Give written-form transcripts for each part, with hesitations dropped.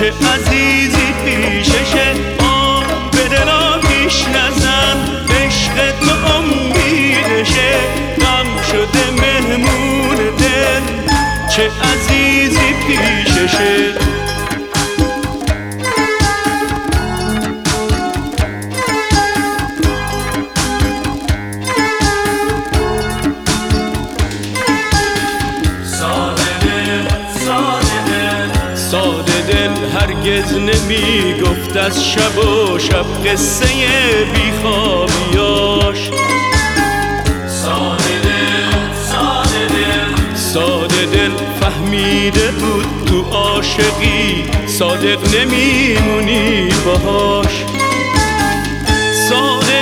چه عزیزی پیششه. به دل آتیش نزن، عشق تو امیدشه. غم شده مهمون دل، چه عزیزی پیششه. ساده دل هرگز نمی گفت از شب و شب قصه بیخوابیاش. ساده دل فهمیده بود تو عاشقی صادق نمیمونی باهاش. ساده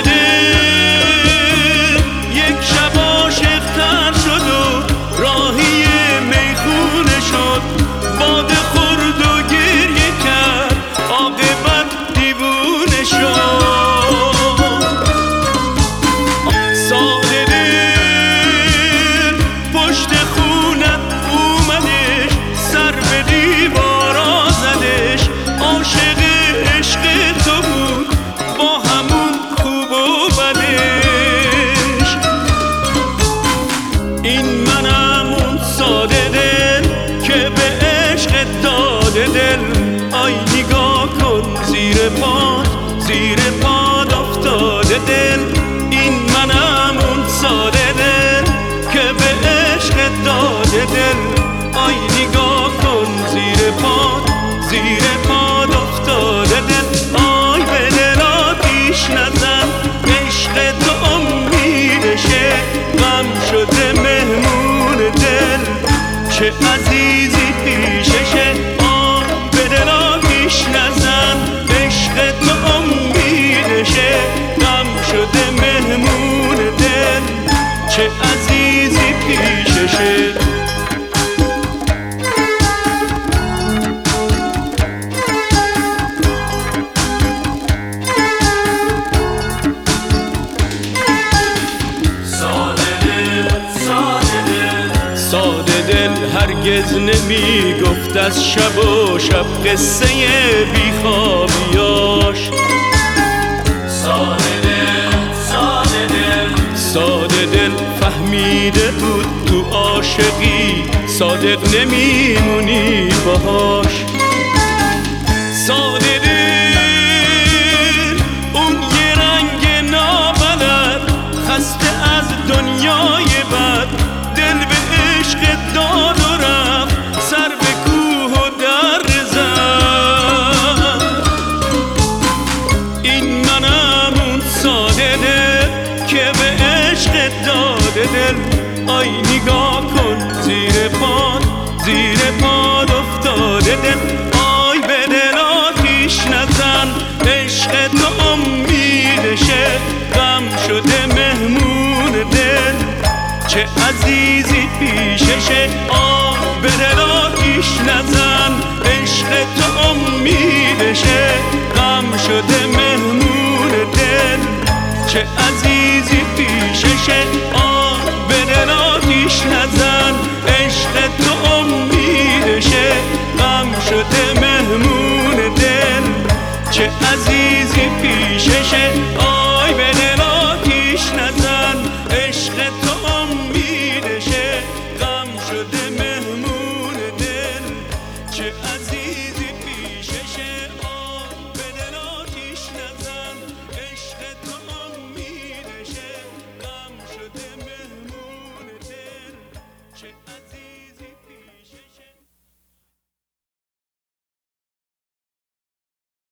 دل یک شب عاشق تر شد و راهی میخونه شد. باده خورد و گریه کرد، عاقبت دیوونه شد. ساده دل پشت خونت اومدش، سر به دیوارا زدش. عاشق عشق تو بود با همون خوب و بدش. این منم اون ساده دل که به عشق داده دل. آی نگاه کن زیر پاد افتاده دل. این منم اون ساده دل که به عشق داده دل. آی نگاه کن زیر پاد افتاده دل. آی به دل آتیش نزن، عشق تو امیدشه. غم شده مهمون دل، چه عزیزی پیششه. به دل آتیش نزن، عشق تو امیدشه. غم شده مهمون دل، چه عزیزی پیششه. ساده دل هرگز نمی گفت از شب و شب قصه بیخوابیاش. ساده دل فهمیده بود تو عاشقی صادق نمیمونی باهاش. ساده دل اون یه رنگ نابلد، خسته از دنیای بد. دل به عشق داد و رفت، سر به کوه و در زد. این منم اون ساده دل که به عشق داده دل. آی نگاه کن زیر پاد افتاده دل. آی به دل آتیش نزن، عشق تو امیدشه. غم شده مهمون دل، چه عزیزی پیششه. به دل آتیش نزن، عشق تو امیدشه. غم شده مهمون دل، چه عزیزی پیششه. به دل آتیش نزن، عشق تو امیدشه. غم شده مهمون دل، چه عزیزی پیششه.